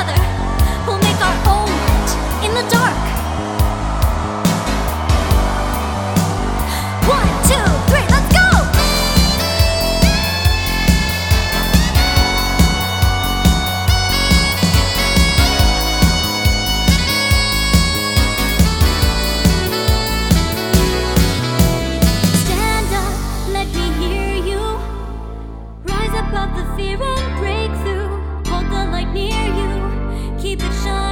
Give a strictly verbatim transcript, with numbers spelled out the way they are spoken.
together, we'll make our own light in the dark. One, two, three, let's go! Stand up, let me hear you. Rise above the fear and break through. Hold the light near you. Keep it shining.